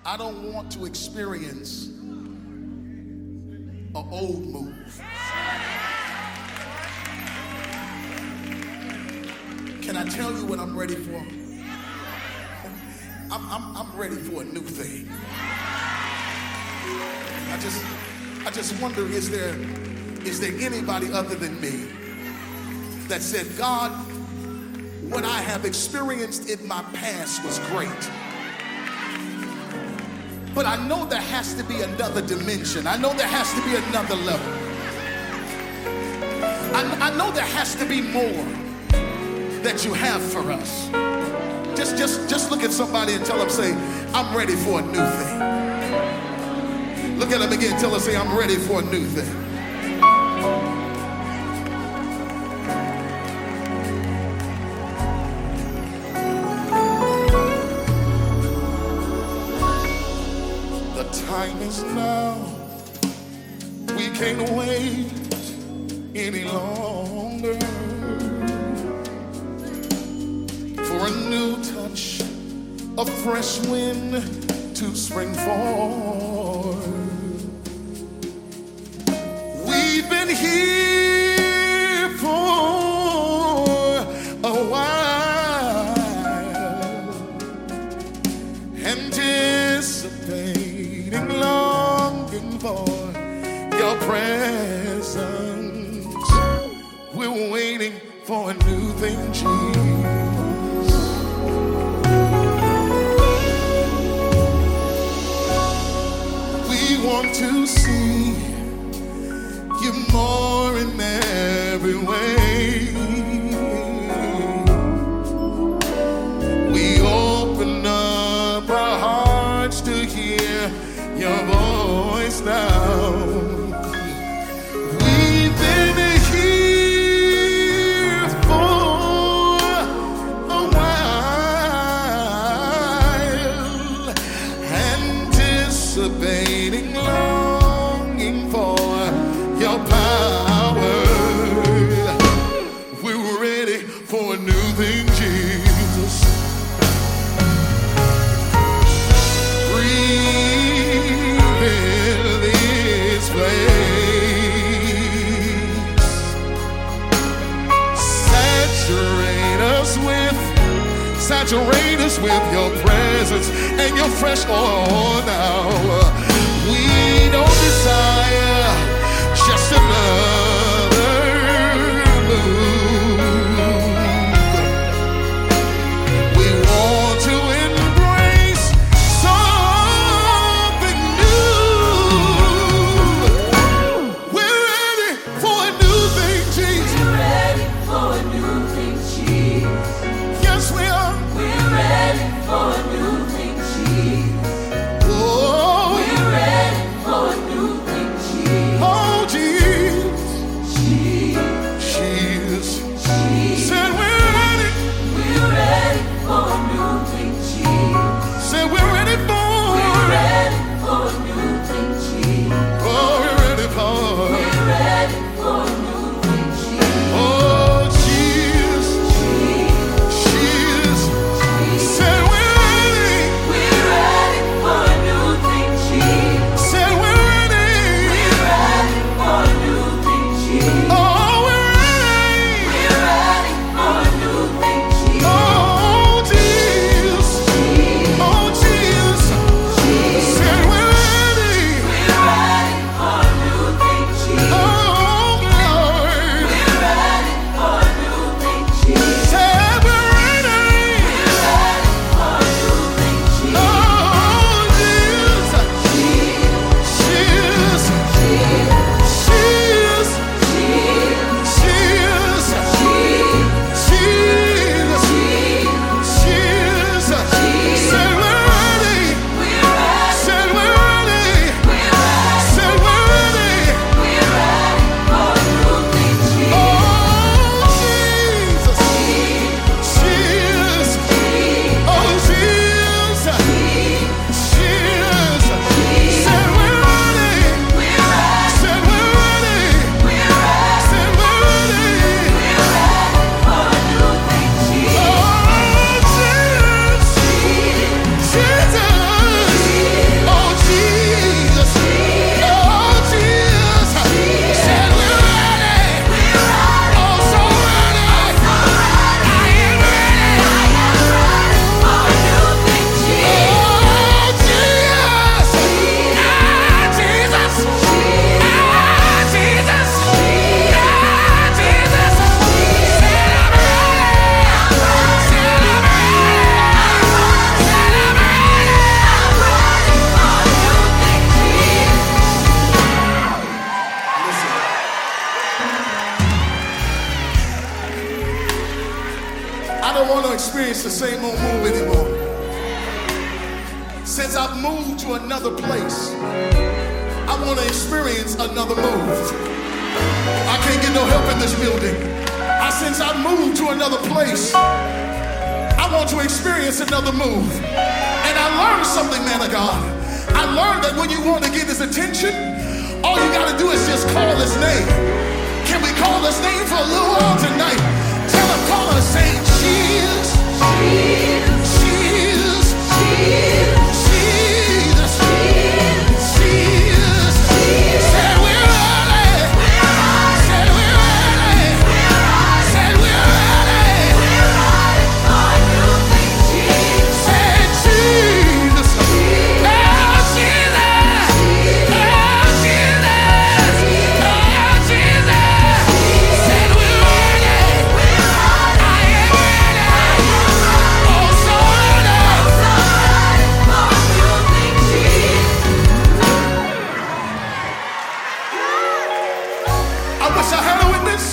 I don't want to experience an old move. Can I tell you what I'm ready for? I'm ready for a new thing. I just wonder, is there anybody other than me that said, God, what I have experienced in my past was great, but I know there has to be another dimension. I know there has to be another level. I know there has to be more that you have for us. Just look at somebody and tell them, say, I'm ready for a new thing. Look at them again, tell them, say, I'm ready for a new thing. The time is now. We can't wait any longer for a new touch, a fresh wind to spring forward. We've been here for a while, anticipating, longing for your presence. We're waiting for a new thing, Jesus. Want to see you more in every way. We open up our hearts to hear your voice now. We've been here for a while, anticipating, longing for your power. We're ready for a new thing, Jesus. Breathe in this place. Saturate us with your presence and your fresh oil now. We don't desire just another move. We want to embrace something new. We're ready for a new thing, Jesus. We're ready for a new thing, Jesus. Yes, we are. We're ready for a new thing, Jesus. Oh, We're ready for a new thing, Jesus. the same old move anymore. Since I've moved to another place, I want to experience another move. I can't get no help in this building. Since I've moved to another place, I want to experience another move. And I learned something, man of God. I learned that when you want to get his attention, all you got to do is just call his name. Can we call his name for a little while tonight? Tell him, call him, say, Jesus, Jesus, Jesus, Jesus, Jesus, Jesus, Jesus. Say we're ready. Say we're ready. Say we're ready. For new things, Jesus. Say Jesus. Oh, Jesus. Oh, Jesus. Oh, Jesus. Say we're ready. I am ready. Oh, so ready. For new things, Jesus. I wish I had a witness.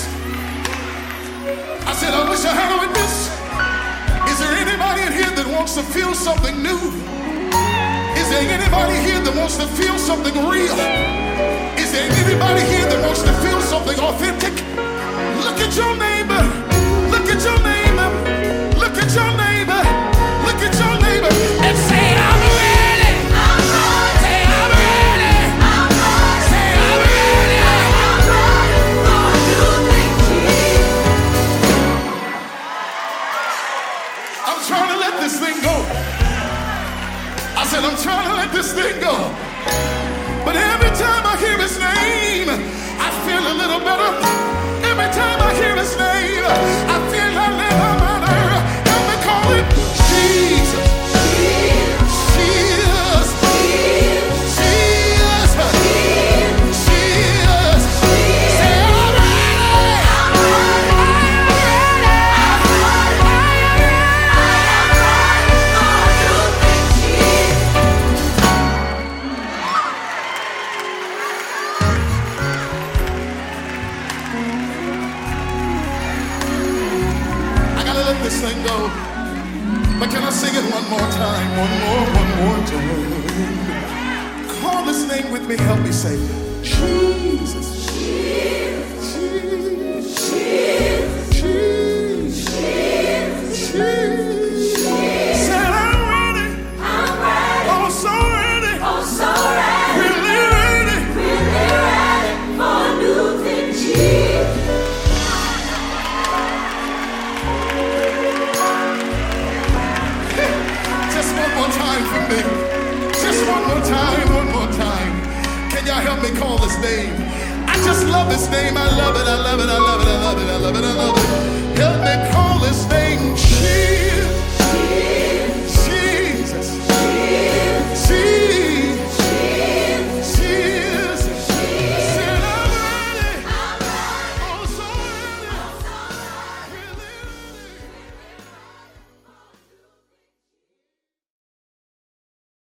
I said, I wish I had a witness. Is there anybody in here that wants to feel something new? Is there anybody here that wants to feel something real? Is there anybody here that wants to feel something authentic? Look at your neighbor. Look at your neighbor. Look at your neighbor. Look at your neighbor and say, I'm ready. Say, I'm ready. Say, I'm ready. For new things, Jesus. I'm trying to let this thing go. I said, I'm trying to let this thing go. But every time I hear his name, I feel a little better. Every time I hear his name, I feel a little better. Help me call it Jesus. Jesus. Jesus. Jesus. Jesus. Say, I'm ready. I gotta let this thing go. But can I sing it one more time? One more time. Call this name with me. Help me say, Jesus. Jesus. Jesus. Jesus. Jesus. Said I'm ready. Oh, so ready. Really ready. For new things, Jesus. Just one more time for me. Just one more time, one more time. Can y'all help me call his name? I just love his name. I love it, I love it, I love it, I love it, I love it, I love it. Help me call his name, Jesus.